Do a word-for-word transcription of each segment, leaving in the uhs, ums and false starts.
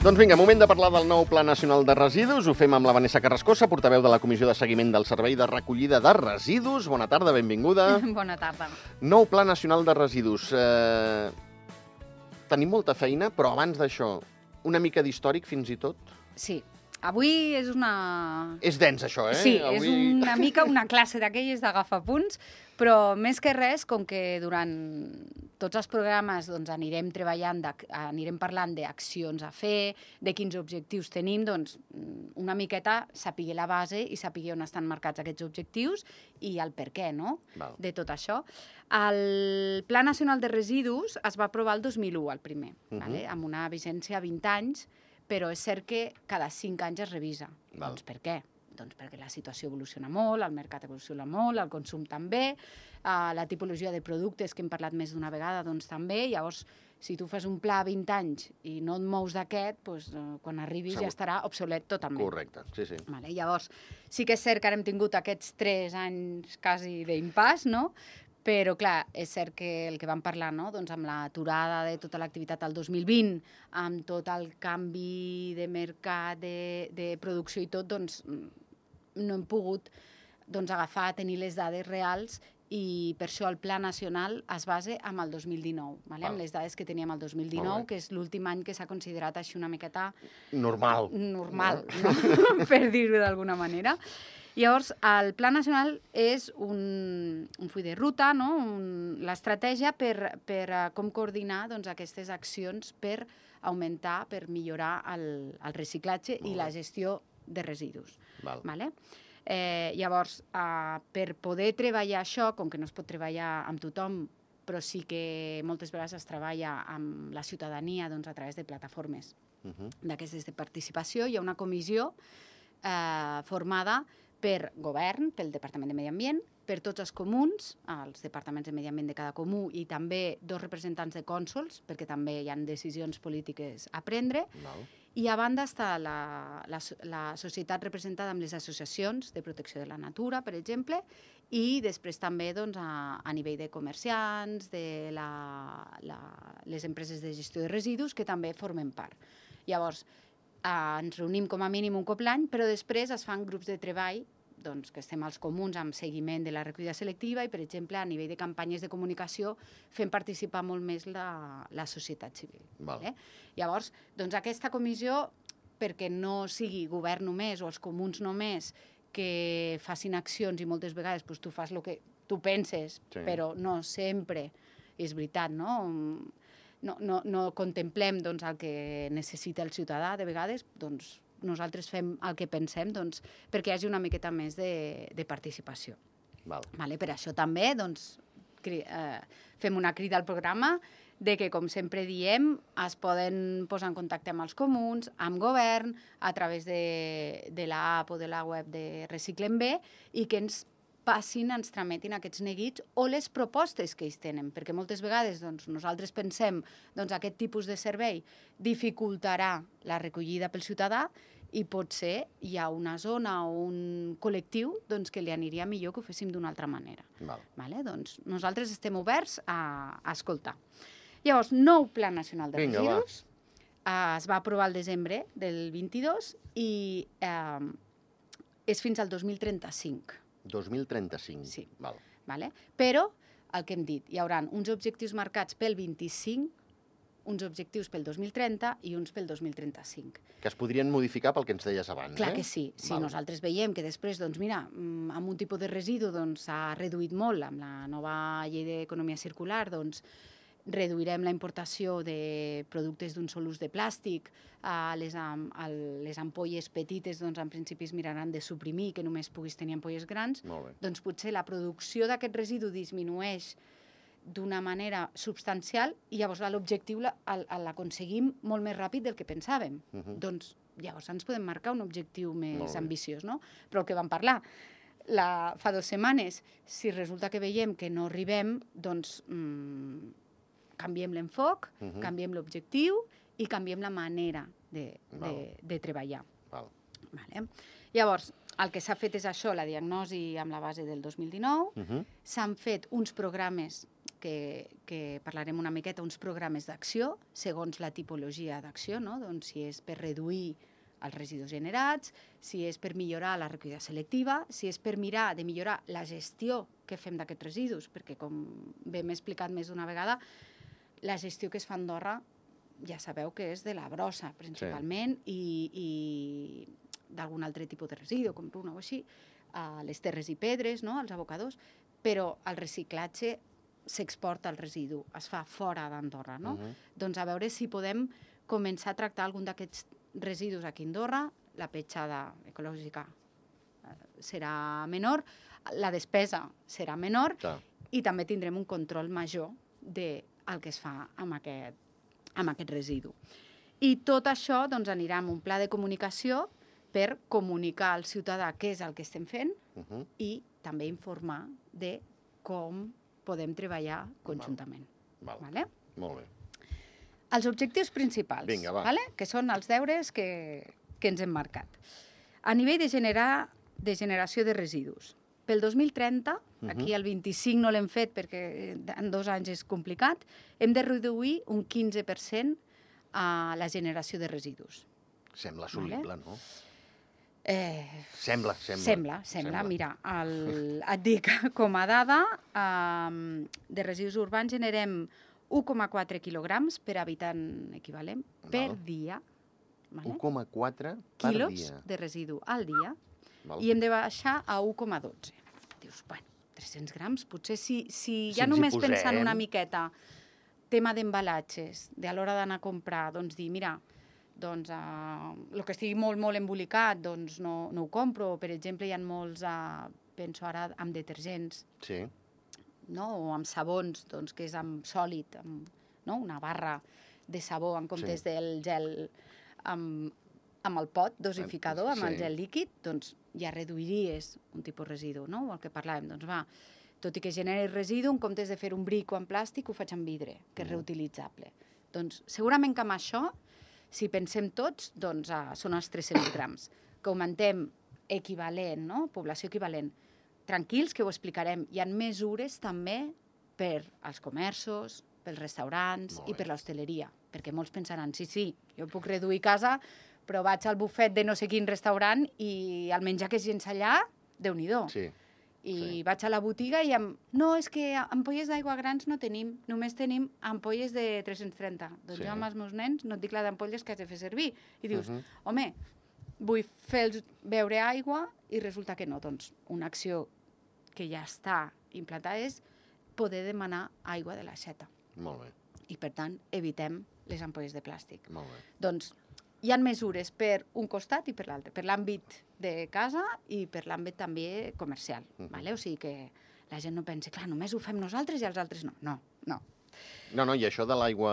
Doncs vinga, moment de parlar del nou Pla Nacional de Residus. Ho fem amb la Vanessa Carrascosa, portaveu de la Comissió de Seguiment del Servei de Recollida de Residus. Bona tarda, benvinguda. Bona tarda. Nou Pla Nacional de Residus. Eh... Tenim molta feina, però abans d'això, una mica d'històric fins i tot? Sí. Avui és una... És dens, això, eh? Sí, Avui... és una mica una classe d'aquelles d'agafar punts, però més que res, com que durant tots els programes doncs, anirem treballant, anirem parlant d'accions a fer, de quins objectius tenim, doncs una miqueta saber la base i saber on estan marcats aquests objectius i el per què, no?, Val. De tot això. El Pla Nacional de Residus es va aprovar el dos mil u, el primer, uh-huh. vale? Amb una vigència a vint anys, però és cert que cada cinc anys es revisa. Val. Doncs per què? Doncs perquè la situació evoluciona molt, el mercat evoluciona molt, el consum també, eh, la tipologia de productes que hem parlat més d'una vegada doncs també. Llavors, si tu fas un pla a vint anys i no et mous d'aquest, doncs, eh, quan arribis Segur. Ja estarà obsolet totalment. Correcte, sí, sí. Vale, llavors, sí que és cert que ara hem tingut aquests tres anys quasi d'impàs, no?, però, clar, és cert que el que vam parlar, no?, doncs amb l'aturada de tota l'activitat al dos mil vint, amb tot el canvi de mercat, de, de producció i tot, doncs no hem pogut doncs, agafar, tenir les dades reals i per això el Pla Nacional es basa en el dos mil dinou, vale? Amb les dades que teníem el dos mil dinou, que és l'últim any que s'ha considerat així una miqueta... Normal. Normal, no? No? Per dir-ho d'alguna manera. Llavors, el Pla Nacional és un, un full de ruta, no? L'estratègia per, per uh, com coordinar doncs, aquestes accions per augmentar, per millorar el, el reciclatge i la gestió de residus. Val. Vale? Eh, llavors, uh, per poder treballar això, com que no es pot treballar amb tothom, però sí que moltes vegades es treballa amb la ciutadania doncs, a través de plataformes uh-huh. d'aquestes de participació, hi ha una comissió eh, formada per govern, pel Departament de Medi Ambient, per tots els comuns, els departaments de Medi Ambient de cada comú i també dos representants de cònsols, perquè també hi ha decisions polítiques a prendre. Val. I a banda està la, la, la societat representada amb les associacions de protecció de la natura, per exemple, i després també doncs, a, a nivell de comerciants, de la, la, les empreses de gestió de residus, que també formen part. Llavors, Uh, ens reunim com a mínim un cop l'any, però després es fan grups de treball, doncs, que estem als comuns amb seguiment de la recollida selectiva i, per exemple, a nivell de campanyes de comunicació fem participar molt més la, la societat civil. Val. Eh? Llavors, doncs, aquesta comissió, perquè no sigui govern només o els comuns només que facin accions i moltes vegades doncs, tu fas el que tu penses, sí. Però no sempre és veritat, no? No, no, no contemplem doncs, el que necessita el ciutadà, de vegades, doncs, nosaltres fem el que pensem doncs, perquè hi hagi una miqueta més de, de participació. Val. Vale, per això també doncs, cri, eh, fem una crida al programa de que, com sempre diem, es poden posar en contacte amb els comuns, amb govern, a través de, de l'app o de la web de Reciclem Bé i que ens passin, ens trametin aquests neguits o les propostes que ells tenen, perquè moltes vegades doncs, nosaltres pensem doncs, aquest tipus de servei dificultarà la recollida pel ciutadà i potser hi ha una zona o un col·lectiu doncs, que li aniria millor que ho féssim d'una altra manera. Val. Vale? Doncs nosaltres estem oberts a, a escoltar. Llavors, nou Pla Nacional de Vinga, Residus eh, es va aprovar al desembre del vint-i-dos i eh, és fins al dos mil trenta-cinc. dos mil trenta-cinc. Sí. Val. Vale? Però, el que hem dit, hi haurà uns objectius marcats pel vint-i-cinc, uns objectius pel dos mil trenta i uns pel dos mil trenta-cinc. Que es podrien modificar pel que ens deies abans, Clar eh? que sí. Si Val. Nosaltres veiem que després, doncs mira, amb un tipus de residu doncs, s'ha reduït molt amb la nova llei d'economia circular, doncs reduirem la importació de productes d'un sol ús de plàstic, eh, les, am, el, les ampolles petites doncs, en principi es miraran de suprimir, que només puguis tenir ampolles grans, doncs potser la producció d'aquest residu disminueix d'una manera substancial i llavors l'objectiu l'aconseguim molt més ràpid del que pensàvem. Uh-huh. Doncs llavors ens podem marcar un objectiu més ambiciós, no? Però el que vam parlar la, fa dues setmanes, si resulta que veiem que no arribem, doncs mmm, canviem l'enfoc, uh-huh. canviem l'objectiu i canviem la manera de, de, de treballar. Val. Vale. Llavors, el que s'ha fet és això, la diagnosi amb la base del dos mil dinou, uh-huh. s'han fet uns programes que, que parlarem una miqueta, uns programes d'acció, segons la tipologia d'acció, no? Doncs si és per reduir els residus generats, si és per millorar la recollida selectiva, si és per mirar de millorar la gestió que fem d'aquests residus, perquè com bé m'he explicat més d'una vegada, la gestió que es fa a Andorra ja sabeu que és de la brossa, principalment, sí. i, i d'algun altre tipus de residu, com una o així, a les terres i pedres, no? Els abocadors, però el reciclatge s'exporta el residu, es fa fora d'Andorra, no? Uh-huh. Doncs a veure si podem començar a tractar algun d'aquests residus aquí a Andorra, la petjada ecològica serà menor, la despesa serà menor, clar, i també tindrem un control major del que es fa amb aquest, amb aquest residu. I tot això doncs, anirà amb un pla de comunicació per comunicar al ciutadà què és el que estem fent uh-huh. i també informar de com podem treballar conjuntament. Val. Val. Vale? Molt bé. Els objectius principals, vinga, va. Vale? Que són els deures que, que ens hem marcat. A nivell de, generar, de generació de residus, pel dos mil trenta, uh-huh. aquí el vint-i-cinc no l'hem fet perquè en dos anys és complicat, hem de reduir un quinze per cent a la generació de residus. Sembla assolible, vale? No? Eh, sembla, sembla. Sembla, sembla. Mira, el, et dic, com a dada, eh, de residus urbans generem un coma quatre quilograms per habitant equivalent per Val. dia. Vale? un coma quatre per quilos dia. de residu al dia. Val. I hem de baixar a un coma dotze. Dius, bueno, tres-cents grams, potser si, si ja si només posem... pensant una miqueta tema d'embalatges, de a l'hora d'anar a comprar, doncs dir, mira, doncs uh, el que estigui molt, molt embolicat, doncs no, no ho compro. Per exemple, hi ha molts, uh, penso ara, amb detergents, sí. no? O amb sabons, doncs, que és amb sòlid, amb, no? Una barra de sabó en comptes sí. del gel amb, amb el pot dosificador, amb sí. el gel líquid, doncs ja reduiries un tipus de residu, no? O el que parlàvem, doncs va, tot i que generi residu, en comptes de fer un bric o en plàstic, ho faig en vidre, que és mm. reutilitzable. Doncs segurament que amb això, si pensem tots, doncs uh, són els tres-cents grams, que augmentem equivalent, no? Població equivalent. Tranquils, que ho explicarem. Hi ha mesures també per als comerços, pels restaurants i per l'hostaleria, perquè molts pensaran, sí, sí, jo puc reduir casa, però vaig al bufet de no sé quin restaurant i el menjar que és gens allà, Déu-n'hi-do. Sí. I sí. vaig a la botiga i em... No, és que ampolles d'aigua grans no tenim, només tenim ampolles de tres-cents trenta. Doncs sí. jo amb els meus nens no et dic la d'ampolles que has de fer servir. I dius, uh-huh. home, vull fer-los beure aigua i resulta que no. Doncs una acció que ja està implantada és poder demanar aigua de l'aixeta. Molt bé. I, per tant, evitem les ampolles de plàstic. Molt bé. Doncs hi ha mesures per un costat i per l'altre, per l'àmbit de casa i per l'àmbit també comercial. Uh-huh. Vale? O sigui que la gent no pensi, clar, només ho fem nosaltres i els altres no. No, no. No, no, i això de l'aigua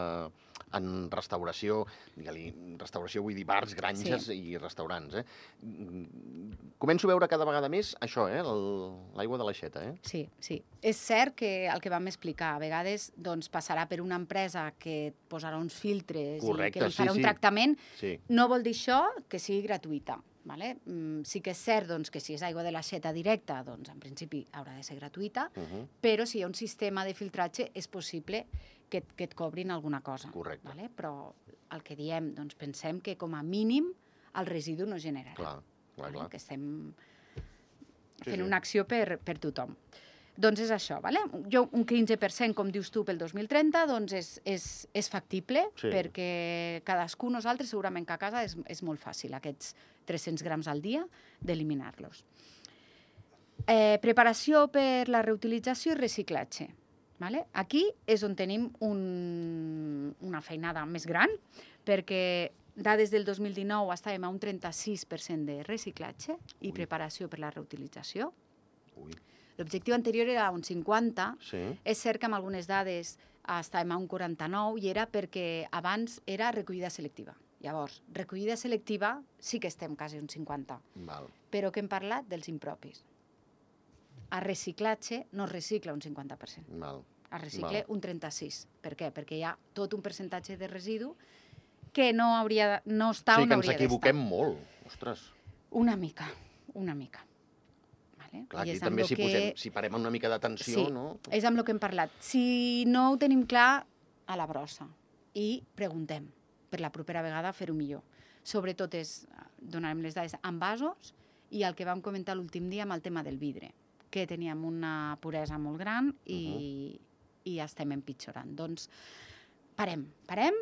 en restauració, digue-li, restauració vull dir bars, granges sí. i restaurants, eh? Començo a veure cada vegada més això, eh? L'aigua de l'aixeta, eh? Sí, sí. És cert que el que vam explicar, a vegades doncs, passarà per una empresa que et posarà uns filtres Correcte, i que li farà sí, un sí. tractament. Sí. No vol dir això que sigui gratuïta. Vale? Sí que és cert doncs, que si és aigua de l'aixeta directa, doncs en principi haurà de ser gratuïta, uh-huh. però si hi ha un sistema de filtratge és possible que, et, que et cobrin alguna cosa. Correcte. Vale? Però el que diem, doncs pensem que com a mínim el residu no generarà. Clar, clar, vale? clar. Que estem sí, fent sí. una acció per, per tothom. Doncs és això, vale? Jo, un quinze per cent, com dius tu, pel dos mil trenta, doncs és, és, és factible, sí. perquè cadascú, nosaltres, segurament que a casa és, és molt fàcil, aquests tres-cents grams al dia, d'eliminar-los. Eh, preparació per la reutilització i reciclatge. Vale? Aquí és on tenim un, una feinada més gran, perquè dades del dos mil dinou estàvem a un trenta-sis per cent de reciclatge i Ui. preparació per la reutilització. Ui. L'objectiu anterior era un cinquanta. Sí. És cert que amb algunes dades estàvem a un quaranta-nou i era perquè abans era recollida selectiva. Llavors, recollida selectiva sí que estem quasi un cinquanta. Val. Però que hem parlat dels impropis. A reciclatge no es recicla un cinquanta per cent. Val. Es recicla Val. un trenta-sis. Per què? Perquè hi ha tot un percentatge de residu que no, hauria, no està sí, on hauria d'estar. Sí, que ens equivoquem molt. Ostres. Una mica, una mica. Vale? Clar, I aquí és amb també lo si, que... posem, si parem una mica d'atenció, Sí, no? és amb el que hem parlat. Si no ho tenim clar, a la brossa. I preguntem, per la propera vegada fer-ho millor. Sobretot és, donarem les dades amb vasos i el que vam comentar l'últim dia amb el tema del vidre, que teníem una puresa molt gran i, uh-huh. i estem empitjorant. Doncs parem, parem,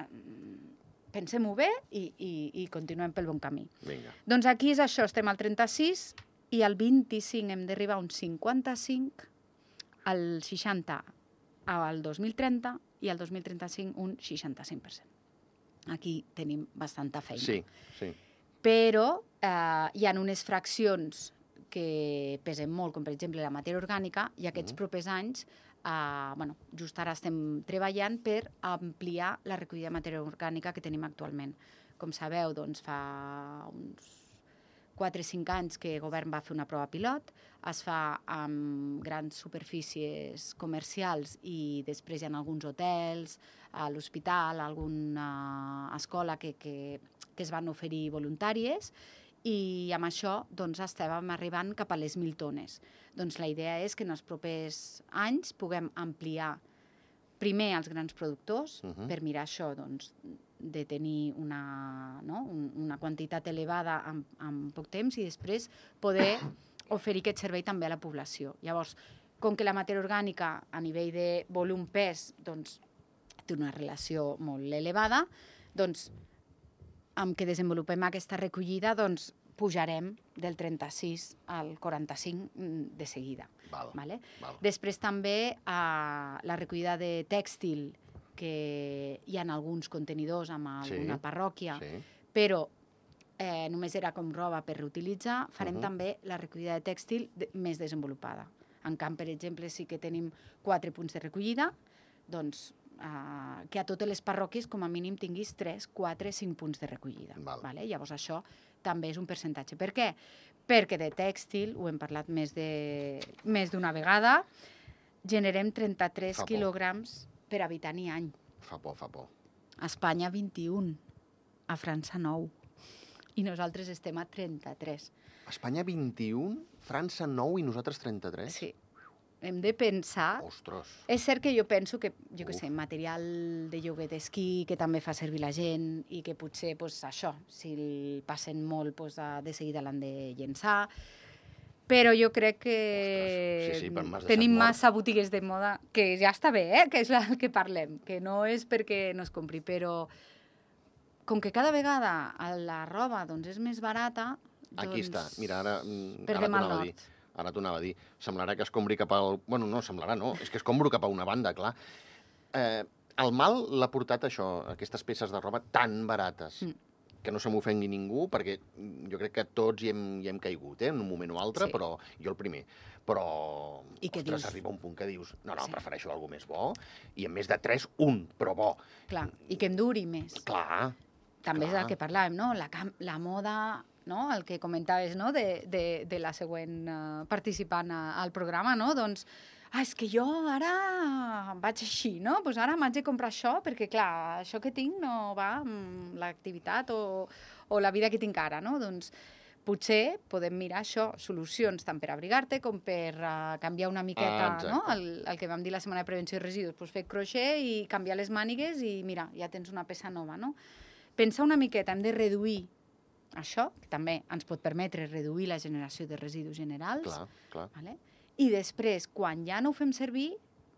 pensem-ho bé i, i, i continuem pel bon camí. Vinga. Doncs aquí és això, estem al trenta-sis i al vint-i-cinc hem d'arribar a un cinquanta-cinc, al seixanta al dos mil trenta i al dos mil trenta-cinc un seixanta-cinc per cent. Aquí tenim bastanta feina. Sí, sí. Però eh, hi ha unes fraccions que pesen molt, com per exemple la matèria orgànica, i aquests mm. propers anys, eh, bueno, just ara estem treballant per ampliar la recollida de matèria orgànica que tenim actualment. Com sabeu, doncs fa uns quatre o cinc anys que el govern va fer una prova pilot, es fa amb grans superfícies comercials i després hi ha alguns hotels, a l'hospital, alguna escola que, que, que es van oferir voluntàries i amb això doncs, estàvem arribant cap a les mil tones. Doncs la idea és que en els propers anys puguem ampliar primer els grans productors uh-huh. per mirar això, doncs, de tenir una, no? una quantitat elevada en, en poc temps i després poder oferir aquest servei també a la població. Llavors, com que la matèria orgànica a nivell de volum pes doncs, té una relació molt elevada, doncs, amb què desenvolupem aquesta recollida, doncs, pujarem del trenta-sis al quaranta-cinc de seguida. Val, vale? val. Després també eh, la recollida de tèxtil, que hi ha alguns contenidors amb alguna sí, parròquia, sí. però eh, només era com roba per reutilitzar, farem uh-huh. també la recollida de tèxtil de, més desenvolupada. En Camp, per exemple, sí que tenim quatre punts de recollida, doncs eh, que a totes les parròquies com a mínim tinguis tres, quatre, cinc punts de recollida. Val. Vale? Llavors això també és un percentatge. Per què? Perquè de tèxtil, ho hem parlat més de més d'una vegada, generem trenta-tres quilograms per habitant i any. Fa por, fa por. A Espanya vint-i-un, a França nou. I nosaltres estem a trenta-tres. A Espanya vint-i-un, França nou i nosaltres trenta-tres? Sí. Hem de pensar... Ostres. És cert que jo penso que, jo què sé, material de lloguer d'esquí que també fa servir la gent i que potser, pues, això, si el passen molt, pues, de seguida l'han de llençar. Però jo crec que Ostres, sí, sí, tenim massa botigues de moda, que ja està bé, eh? Que és el que parlem, que no és perquè no es compri, però com que cada vegada la roba doncs, és més barata... Doncs, aquí està, mira, ara, perdem ara t'ho anava a dir. Ara t'ho anava a dir. Semblarà que es compri cap al... Bueno, no, semblarà, no. És que es compro cap a una banda, clar. Eh, el mal l'ha portat això, aquestes peces de roba tan barates. Mm. Que no se m'ofengui ningú, perquè jo crec que tots hi hem, hi hem caigut, eh, en un moment o altre, sí. però jo el primer. Però, I ostres, dius? Arriba un punt que dius, no, no, sí. prefereixo alguna més bo, i en més de tres, un, però bo. Clar, i que em duri més. Clar. També clar. és el que parlàvem, no? La, la moda, no? El que comentaves, no? De, de, de la següent uh, participant a, al programa, no? Doncs, ah, és que jo ara vaig així, no? Doncs ara m'haig de comprar això, perquè, clar, això que tinc no va amb l'activitat o, o la vida que tinc ara, no? Doncs potser podem mirar això, solucions tant per abrigar-te com per uh, canviar una miqueta, ah, no? El, el que vam dir la setmana de prevenció de residus, doncs fer crochet i canviar les mànigues i, mira, ja tens una peça nova, no? Pensar una miqueta, hem de reduir això, que també ens pot permetre reduir la generació de residus generals. Clar, clar. Vale? I després, quan ja no ho fem servir,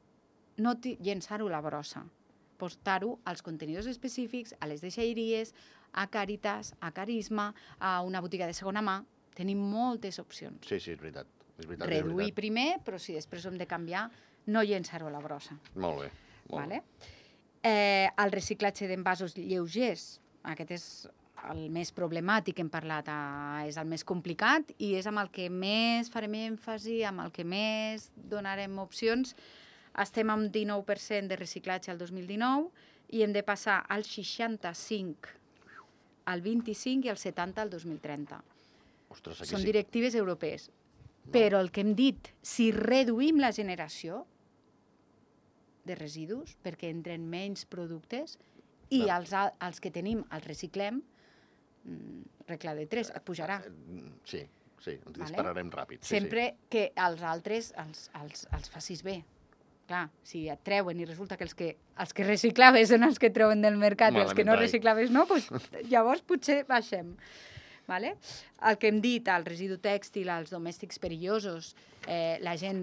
no llençar-ho a la brossa, portar-ho als contenidors específics, a les deixalleries, a Càritas, a Carisma, a una botiga de segona mà. Tenim moltes opcions. Sí, sí, és veritat. És veritat Reduir és veritat. primer, però si després ho hem de canviar, no llençar-ho a la brossa. Molt bé. Molt vale? bé. Eh, el reciclatge d'envasos lleugers, aquest és el més problemàtic que hem parlat, eh, és el més complicat i és amb el que més farem èmfasi, amb el que més donarem opcions. Estem amb dinou per cent de reciclatge al dos mil dinou i hem de passar al seixanta-cinc, al vint-i-cinc i al setanta al dos mil trenta. Ostres, aquí Són sí. directives europees. No. Però el que hem dit, si reduïm la generació de residus, perquè entren menys productes, i no. els, els que tenim els reciclem, regla de tres, et pujarà. Sí, sí, ens dispararem ràpid. Sí, sempre sí. que els altres els, els, els facis bé. Clar, si et treuen i resulta que els que, els que reciclaves són els que treuen del mercat Malament i els que no reciclaves no, doncs llavors potser baixem. Vale? El que hem dit, el residu tèxtil, els domèstics perillosos, eh, la gent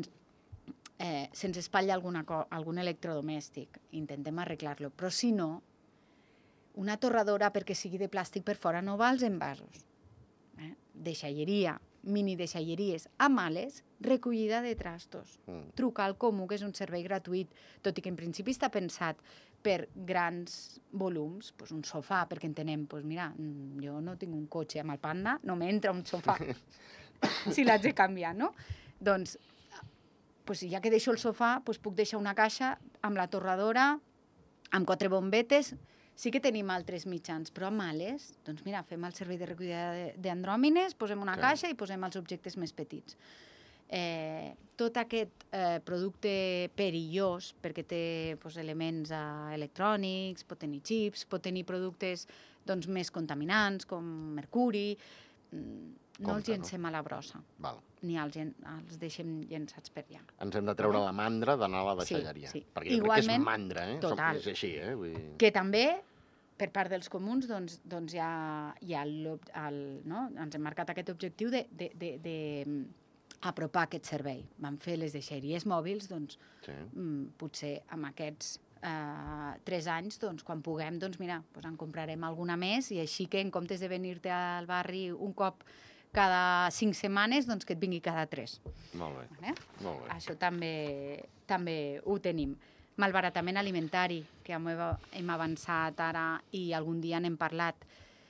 eh, se'ns espatlla alguna algun electrodomèstic, intentem arreglar-lo, però si no, una torradora perquè sigui de plàstic per fora no va als envasos. Eh? Deixalleria, mini deixalleries a males, recollida de trastos. Mm. Trucar al Comú, que és un servei gratuït, tot i que en principi està pensat per grans volums, doncs un sofà, perquè entenem, doncs mira, jo no tinc un cotxe amb el Panda, no m'entra un sofà si l'haig de canviar, no? Doncs, doncs ja que deixo el sofà, doncs puc deixar una caixa amb la torradora, amb quatre bombetes. Sí que tenim altres mitjans, però a males, doncs mira, fem el servei de recollida d'andròmines, posem una sí. caixa i posem els objectes més petits. Eh, tot aquest eh, producte perillós, perquè té doncs, elements eh, electrònics, pot tenir xips, pot tenir productes doncs, més contaminants, com mercuri, no Compte, els llencem no? a la brossa, Val. ni els, els deixem llençats per allà. Ens hem de treure la mandra d'anar a la deixalleria. Sí, sí. Perquè jo Igualment, crec que és mandra, eh? Total. És així, eh? Vull... Que també, per part dels comuns, doncs, doncs hi ha, hi ha el, el, no? ens hem marcat aquest objectiu de, de, de, de apropar aquest servei. Vam fer les deixalleries mòbils, doncs, sí. mm, potser amb aquests Uh, tres anys, doncs, quan puguem, doncs, mira, doncs en comprarem alguna més i així que en comptes de venir-te al barri un cop cada cinc setmanes, doncs que et vingui cada tres. Molt bé. Vale? Molt bé. Això també, també ho tenim. Malbaratament alimentari, que hem avançat ara i algun dia n'hem parlat.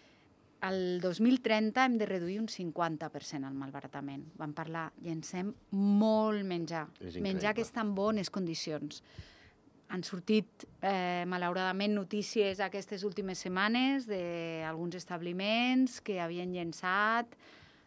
El dos mil trenta hem de reduir un cinquanta per cent el malbaratament. Vam parlar, llencem molt menjar. Menjar que està en bones condicions. Han sortit, eh, malauradament, notícies aquestes últimes setmanes d'alguns establiments que havien llençat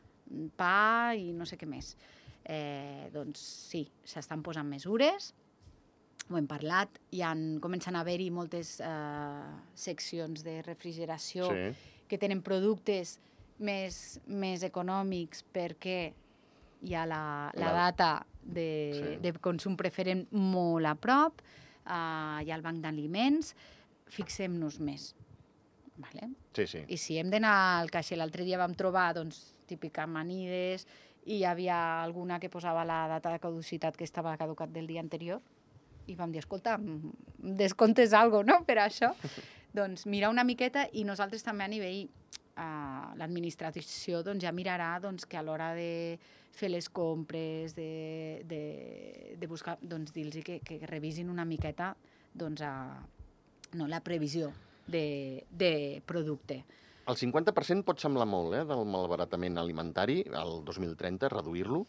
pa i no sé què més. Eh, doncs sí, s'estan posant mesures, ho hem parlat, i han, comencen a haver-hi moltes eh, seccions de refrigeració sí. que tenen productes més, més econòmics perquè hi ha la, la, la data de, sí. de consum preferent molt a prop. Uh, hi ha el banc d'aliments, fixem-nos més. Vale? Sí, sí. I si hem d'anar al caixer, l'altre dia vam trobar, doncs, típica amanides, i hi havia alguna que posava la data de caducitat que estava caducat del dia anterior, i vam dir, escolta, descomptes alguna cosa, no?, per això. Doncs mirar una miqueta, i nosaltres també a nivell, uh, l'administració doncs, ja mirarà doncs, que a l'hora de fer les compres, de, de, de buscar, doncs dir-los que, que revisin una miqueta doncs, a, no, la previsió de, de producte. El cinquanta per cent pot semblar molt, eh, del malbaratament alimentari, el dos mil trenta, reduir-lo.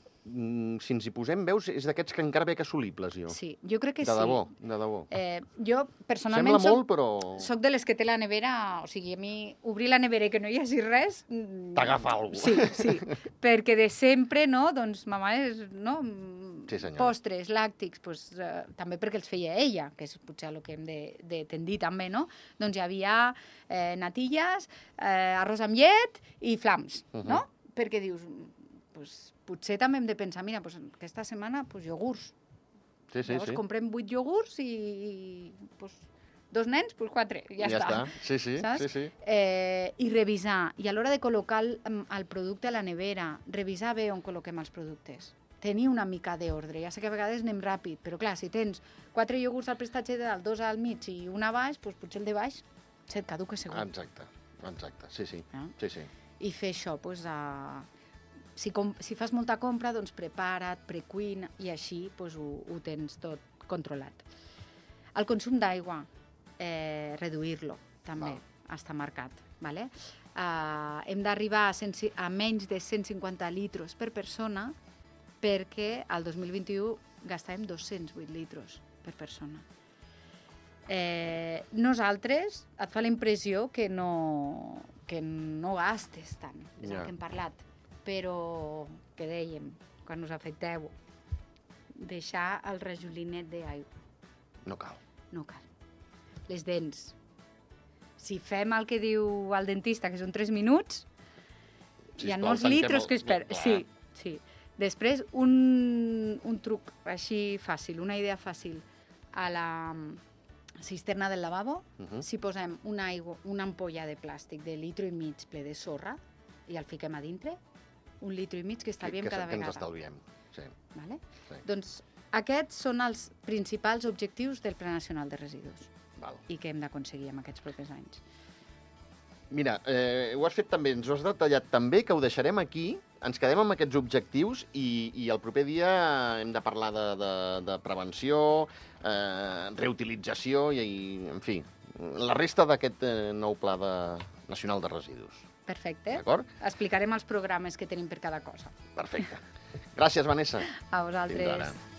Si ens hi posem, veus, és d'aquests que encara veig assolibles, jo. Sí, jo crec que de sí. De debò, de debó. Eh, jo, personalment, Sembla soc, molt, però... soc de les que té la nevera... O sigui, a mi, obrir la nevera i que no hi hagi res... T'agafa alguna cosa. Sí, sí. Perquè de sempre, no?, doncs, mamà és, no?, sí, postres, làctics, pues, eh, també perquè els feia ella, que és potser el que hem de, de tendir també, no? Doncs hi havia eh, natilles, eh, arròs amb llet i flams, uh -huh. no? Perquè dius... Pues, potser també hem de pensar, mira, pues, aquesta setmana pues, iogurts. Sí, sí, Llavors sí. comprem vuit iogurts i pues, dos nens, pues, quatre. Ja, ja està. està. Sí, sí, saps? sí, sí. Eh, I revisar. I a l'hora de col·locar el, el producte a la nevera, revisar bé on col·loquem els productes. Tenir una mica d'ordre. Ja sé que a vegades anem ràpid, però clar, si tens quatre iogurts al prestatge de dalt, dos al mig i un a baix, pues, potser el de baix se't caduca segur. Exacte, exacte. Sí, sí. No? sí, sí. I fer això, pues, a... Si, com, si fas molta compra, doncs prepara't, precuina, i així doncs, ho, ho tens tot controlat. El consum d'aigua, eh, reduir-lo, també Val. Està marcat. Vale? Uh, hem d'arribar a, a menys de cent cinquanta litres per persona perquè el dos mil vint-i-u gastàvem dos-cents vuit litres per persona. Eh, nosaltres, et fa la impressió que no, que no gastes tant, és ja. el que hem parlat. Però, que dèiem, quan us afecteu, deixar el rajolinet d'aigua. No cal. No cal. Les dents. Si fem el que diu el dentista, que són tres minuts, Hi ha molts litros que es perden. Sí, sí. Després, un, un truc així fàcil, una idea fàcil. A la cisterna del lavabo, uh -huh. si posem una, aigua, una ampolla de plàstic de litro i mig ple de sorra i el fiquem a dintre, un litro i mig que estalviem que, que, cada que vegada. ens estalviem, sí. Vale? Sí. Doncs aquests són els principals objectius del Pla Nacional de Residus. Val. I que hem d'aconseguir en aquests propers anys. Mira, eh, ho has fet també, ens ho has detallat també, que ho deixarem aquí, ens quedem amb aquests objectius i, i el proper dia hem de parlar de, de, de prevenció, eh, reutilització i, i, en fi, la resta d'aquest eh, nou Pla de, nacional de residus. Perfecte. D'acord? Explicarem els programes que tenim per cada cosa. Perfecte. Gràcies, Vanessa. A vosaltres. Fins ara.